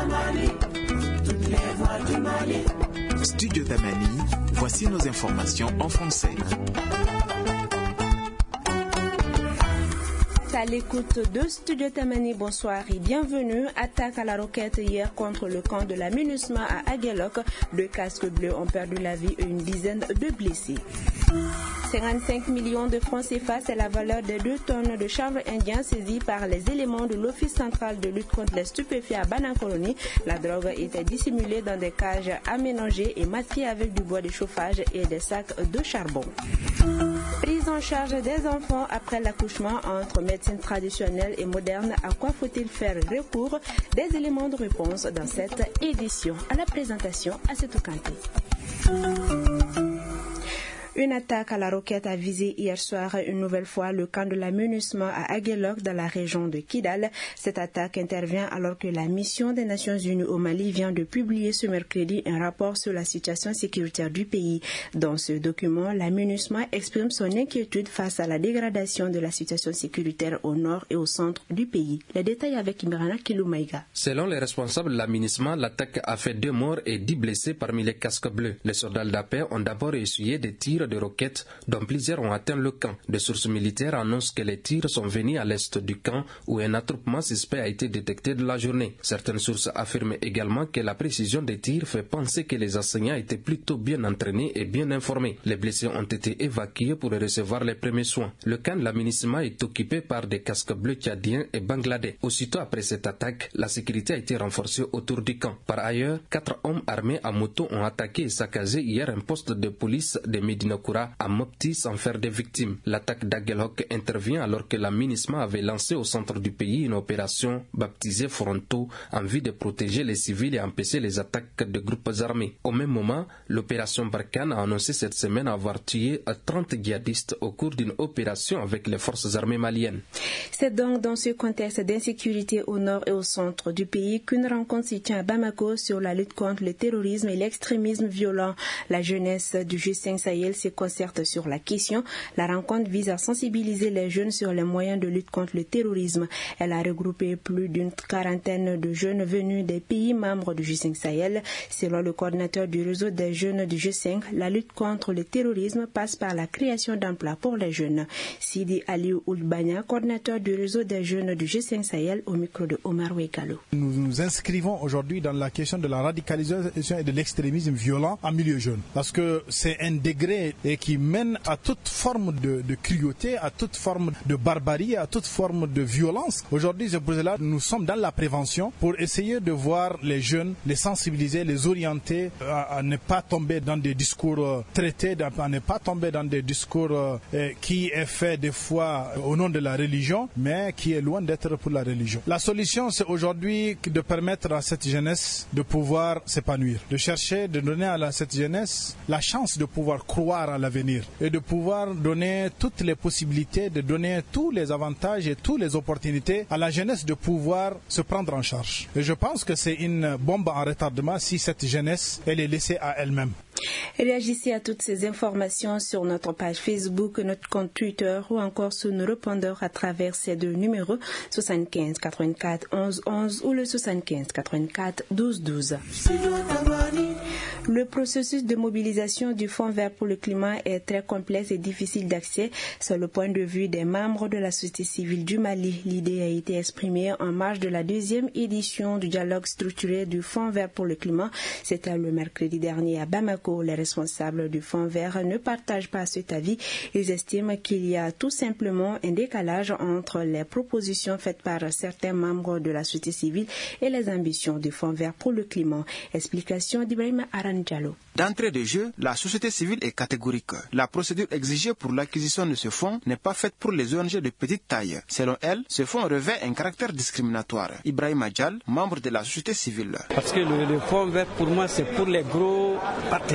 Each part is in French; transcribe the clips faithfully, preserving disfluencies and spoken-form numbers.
Tamani, toutes les voix du Mali. Studio Tamani, voici nos informations en français. À l'écoute de Studio Tamani, bonsoir et bienvenue. Attaque à la roquette hier contre le camp de la MINUSMA à Aguelok. Deux casques bleus ont perdu la vie et une dizaine de blessés. cinquante-cinq millions de francs C F A, c'est la valeur des deux tonnes de chanvre indien saisies par les éléments de l'Office central de lutte contre les stupéfiants à Banakoloni. La drogue était dissimulée dans des cages aménagées et masquée avec du bois de chauffage et des sacs de charbon. Prise en charge des enfants après l'accouchement entre médecine traditionnelle et moderne, à quoi faut-il faire recours? Des éléments de réponse dans cette édition. À la présentation, Assetou Kanté. Une attaque à la roquette a visé hier soir une nouvelle fois le camp de la MINUSMA à Aguelok dans la région de Kidal. Cette attaque intervient alors que la mission des Nations Unies au Mali vient de publier ce mercredi un rapport sur la situation sécuritaire du pays. Dans ce document, la MINUSMA exprime son inquiétude face à la dégradation de la situation sécuritaire au nord et au centre du pays. Les détails avec Imrana Kiloumaïga. Selon les responsables de la MINUSMA, l'attaque a fait deux morts et dix blessés parmi les casques bleus. Les soldats de la paix ont d'abord essuyé des tirs de roquettes dont plusieurs ont atteint le camp. Des sources militaires annoncent que les tirs sont venus à l'est du camp où un attroupement suspect a été détecté de la journée. Certaines sources affirment également que la précision des tirs fait penser que les enseignants étaient plutôt bien entraînés et bien informés. Les blessés ont été évacués pour recevoir les premiers soins. Le camp de la MINUSMA est occupé par des casques bleus tchadiens et bangladais. Aussitôt après cette attaque, la sécurité a été renforcée autour du camp. Par ailleurs, quatre hommes armés à moto ont attaqué et saccagé hier un poste de police de Medina à Mopti sans faire de victimes. L'attaque d'Aguelok intervient alors que la MINUSMA avait lancé au centre du pays une opération baptisée Fronto en vue de protéger les civils et empêcher les attaques de groupes armés. Au même moment, l'opération Barkhane a annoncé cette semaine avoir tué trente djihadistes au cours d'une opération avec les forces armées maliennes. C'est donc dans ce contexte d'insécurité au nord et au centre du pays qu'une rencontre se tient à Bamako sur la lutte contre le terrorisme et l'extrémisme violent. La jeunesse du G cinq Sahel se concerte sur la question. La rencontre vise à sensibiliser les jeunes sur les moyens de lutte contre le terrorisme. Elle a regroupé plus d'une quarantaine de jeunes venus des pays membres du G cinq Sahel. Selon le coordinateur du réseau des jeunes du G cinq, la lutte contre le terrorisme passe par la création d'emplois pour les jeunes. Sidi Ali Oulbania, coordinateur du réseau des jeunes du G cinq Sahel, au micro de Omar Wekalo. Nous nous inscrivons aujourd'hui dans la question de la radicalisation et de l'extrémisme violent en milieu jeune. Parce que c'est un degré et qui mène à toute forme de, de cruauté, à toute forme de barbarie, à toute forme de violence. Aujourd'hui, c'est pour cela que nous sommes dans la prévention pour essayer de voir les jeunes, les sensibiliser, les orienter à, à ne pas tomber dans des discours euh, traités, à ne pas tomber dans des discours euh, qui est fait des fois au nom de la religion, mais qui est loin d'être pour la religion. La solution, c'est aujourd'hui de permettre à cette jeunesse de pouvoir s'épanouir, de chercher, de donner à la, cette jeunesse la chance de pouvoir croire à l'avenir et de pouvoir donner toutes les possibilités, de donner tous les avantages et toutes les opportunités à la jeunesse de pouvoir se prendre en charge. Et je pense que c'est une bombe en retardement si cette jeunesse elle est laissée à elle-même. Réagissez à toutes ces informations sur notre page Facebook, notre compte Twitter ou encore sur nos répondeurs à travers ces deux numéros soixante-quinze quatre-vingt-quatre onze onze ou le soixante-quinze quatre-vingt-quatre douze douze. Le processus de mobilisation du Fonds vert pour le climat est très complexe et difficile d'accès. C'est le point de vue des membres de la société civile du Mali. L'idée a été exprimée en marge de la deuxième édition du dialogue structuré du Fonds vert pour le climat. C'était le mercredi dernier à Bamako. Les responsables du Fonds vert ne partagent pas cet avis. Ils estiment qu'il y a tout simplement un décalage entre les propositions faites par certains membres de la société civile et les ambitions du Fonds vert pour le climat. Explication d'Ibrahim Aran Diallo. D'entrée de jeu, la société civile est catégorique. La procédure exigée pour l'acquisition de ce fonds n'est pas faite pour les O N G de petite taille. Selon elle, ce fonds revêt un caractère discriminatoire. Ibrahim Adjal, membre de la société civile. Parce que le, le fonds vert, pour moi, c'est pour les gros partenaires.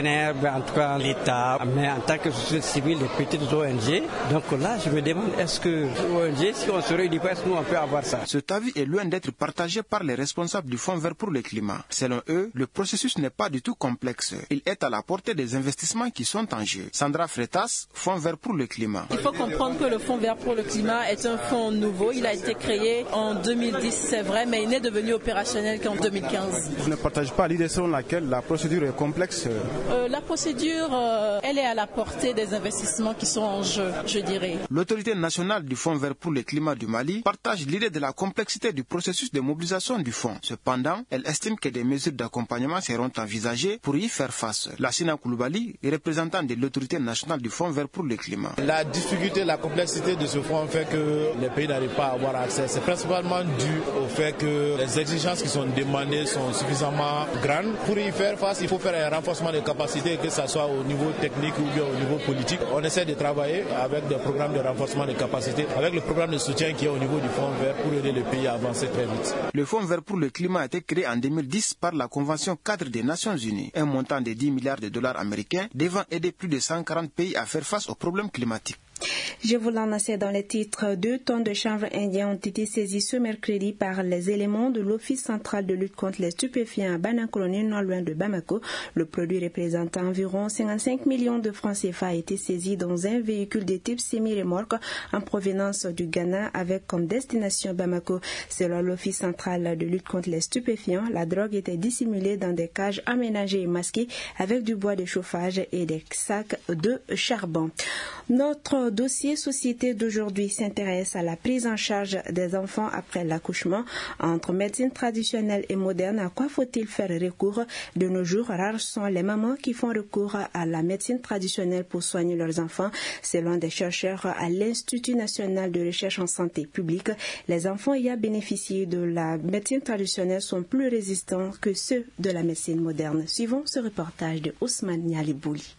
partenaires, en tout cas l'État, mais en tant que société civile, les petites O N G. Donc là, je me demande, est-ce que O N G, si on se réunit, est-ce que nous on peut avoir ça? Cet avis est loin d'être partagé par les responsables du Fonds vert pour le climat. Selon eux, le processus n'est pas du tout complexe. Il est à la portée des investissements qui sont en jeu. Sandra Freitas, Fonds vert pour le climat. Il faut comprendre que le Fonds vert pour le climat est un fonds nouveau. Il a été créé en deux mille dix, c'est vrai, mais il n'est devenu opérationnel qu'en deux mille quinze. Je ne partage pas l'idée selon laquelle la procédure est complexe. Euh, la procédure, euh, elle est à la portée des investissements qui sont en jeu, je dirais. L'autorité nationale du Fonds vert pour le climat du Mali partage l'idée de la complexité du processus de mobilisation du fonds. Cependant, elle estime que des mesures d'accompagnement seront envisagées pour y faire face. Lassina Koulibaly, représentant de l'autorité nationale du Fonds vert pour le climat. La difficulté, la complexité de ce fonds fait que les pays n'arrivent pas à avoir accès. C'est principalement dû au fait que les exigences qui sont demandées sont suffisamment grandes. Pour y faire face, il faut faire un renforcement des capacités, que ce soit au niveau technique ou bien au niveau politique. On essaie de travailler avec des programmes de renforcement des capacités, avec le programme de soutien qui est au niveau du Fonds vert pour aider les pays à avancer très vite. Le Fonds vert pour le climat a été créé en deux mille dix par la Convention cadre des Nations Unies. Un montant de dix milliards de dollars américains devant aider plus de cent quarante pays à faire face aux problèmes climatiques. Je vous l'annonçais dans les titres, deux tonnes de chanvre indien ont été saisies ce mercredi par les éléments de l'Office central de lutte contre les stupéfiants à Banankoloni, non loin de Bamako. Le produit représentant environ cinquante-cinq millions de francs C F A a été saisi dans un véhicule de type semi-remorque en provenance du Ghana avec comme destination Bamako. Selon l'Office central de lutte contre les stupéfiants, la drogue était dissimulée dans des cages aménagées et masquées avec du bois de chauffage et des sacs de charbon. Notre dossier société d'aujourd'hui s'intéresse à la prise en charge des enfants après l'accouchement. Entre médecine traditionnelle et moderne, à quoi faut-il faire recours? De nos jours, rares sont les mamans qui font recours à la médecine traditionnelle pour soigner leurs enfants. Selon des chercheurs à l'Institut national de recherche en santé publique, les enfants ayant bénéficié de la médecine traditionnelle sont plus résistants que ceux de la médecine moderne. Suivons ce reportage de Ousmane Nialibouli.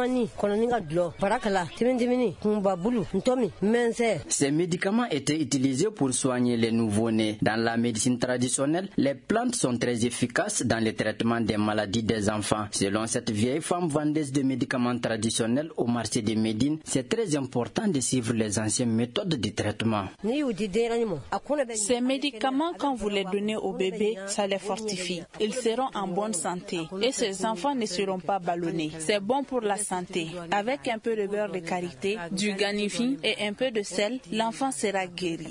Ces médicaments étaient utilisés pour soigner les nouveau-nés. Dans la médecine traditionnelle, les plantes sont très efficaces dans le traitement des maladies des enfants. Selon cette vieille femme vendeuse de médicaments traditionnels au marché de Médine, c'est très important de suivre les anciennes méthodes de traitement. Ces médicaments, quand vous les donnez au bébé, ça les fortifie. Ils seront en bonne santé et ces enfants ne seront pas ballonnés. C'est bon pour la santé. Avec un peu de beurre de karité, du ganifi et un peu de sel, l'enfant sera guéri.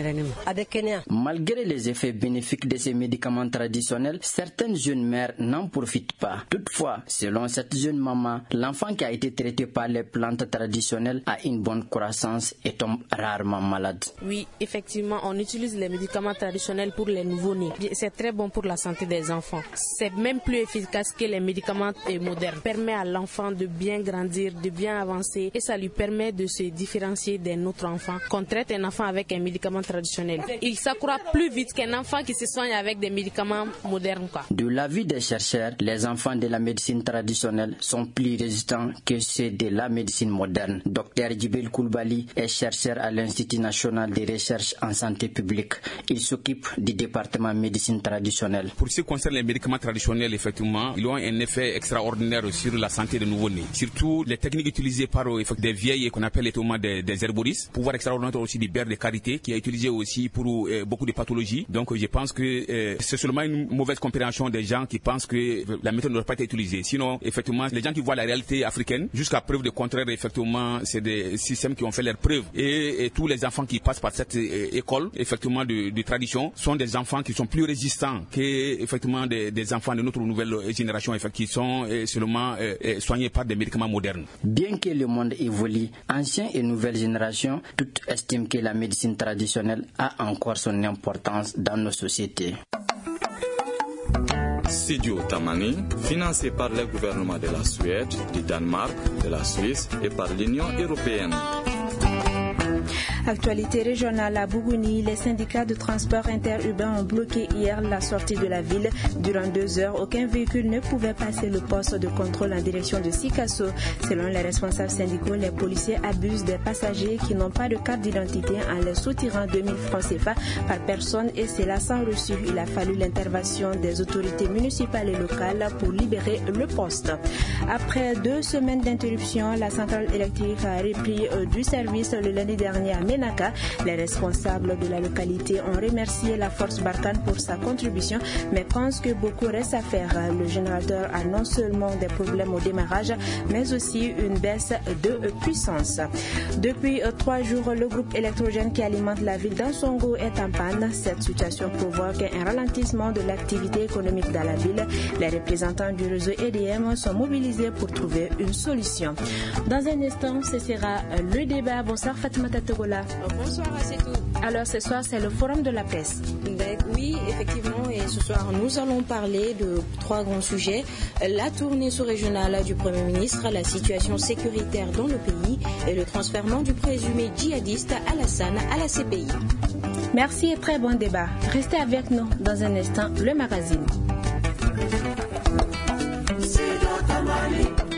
Malgré les effets bénéfiques de ces médicaments traditionnels, certaines jeunes mères n'en profitent pas. Toutefois, selon cette jeune maman, l'enfant qui a été traité par les plantes traditionnelles a une bonne croissance et tombe rarement malade. Oui, effectivement, on utilise les médicaments traditionnels pour les nouveau-nés. C'est très bon pour la santé des enfants. C'est même plus efficace que les médicaments modernes. Permet à l'enfant de bien grandir, de bien avancer et ça lui permet de se différencier d'un autre enfant. Qu'on traite un enfant avec un médicament traditionnel, il s'accroît plus vite qu'un enfant qui se soigne avec des médicaments modernes, quoi. De l'avis des chercheurs, les enfants de la médecine traditionnelle sont plus résistants que ceux de la médecine moderne. Docteur Djibril Koulibaly est chercheur à l'Institut national de recherche en santé publique. Il s'occupe du département médecine traditionnelle. Pour ce qui concerne les médicaments traditionnels, effectivement, ils ont un effet extraordinaire sur la santé de nouveau-nés. Surtout les techniques utilisées par des vieilles qu'on appelle les tomates des, des herboristes. Pouvoir extraordinaire aussi du beurre de karité qui est utilisé aussi pour euh, beaucoup de pathologies. Donc je pense que euh, c'est seulement une mauvaise compréhension des gens qui pensent que la méthode ne doit pas être utilisée. Sinon, effectivement, les gens qui voient la réalité africaine, jusqu'à preuve de contraire, effectivement, c'est des systèmes qui ont fait leurs preuves. Et, et tous les enfants qui passent par cette euh, école, effectivement, de, de tradition, sont des enfants qui sont plus résistants que, effectivement, des, des enfants de notre nouvelle génération, qui sont euh, seulement euh, soignés par des médicaments modernes. Bien que le monde évolue, anciens et nouvelles générations, toutes estiment que la médecine traditionnelle a encore son importance dans nos sociétés. Studio Tamani, financé par le gouvernement de la Suède, du Danemark, de la Suisse et par l'Union européenne. Actualité régionale à Bougouni, les syndicats de transport interurbain ont bloqué hier la sortie de la ville. Durant deux heures, aucun véhicule ne pouvait passer le poste de contrôle en direction de Sikasso. Selon les responsables syndicaux, les policiers abusent des passagers qui n'ont pas de carte d'identité en les soutirant deux mille francs C F A par personne et c'est là sans reçu. Il a fallu l'intervention des autorités municipales et locales pour libérer le poste. Après deux semaines d'interruption, la centrale électrique a repris du service le lundi dernier à Ménaka. Les responsables de la localité ont remercié la force Barkhane pour sa contribution, mais pensent que beaucoup reste à faire. Le générateur a non seulement des problèmes au démarrage, mais aussi une baisse de puissance. Depuis trois jours, le groupe électrogène qui alimente la ville d'Ansongo est en panne. Cette situation provoque un ralentissement de l'activité économique dans la ville. Les représentants du réseau E D M sont mobilisés pour trouver une solution. Dans un instant, ce sera le débat. Bonsoir Fatima Togola. Bonsoir à c'est tout. Alors ce soir, c'est le forum de la presse. Ben, oui, effectivement, et ce soir, nous allons parler de trois grands sujets. La tournée sous-régionale du Premier ministre, la situation sécuritaire dans le pays et le transfèrement du présumé djihadiste Alassane à la C P I. Merci et très bon débat. Restez avec nous dans un instant, le magazine. C'est dans ta manie.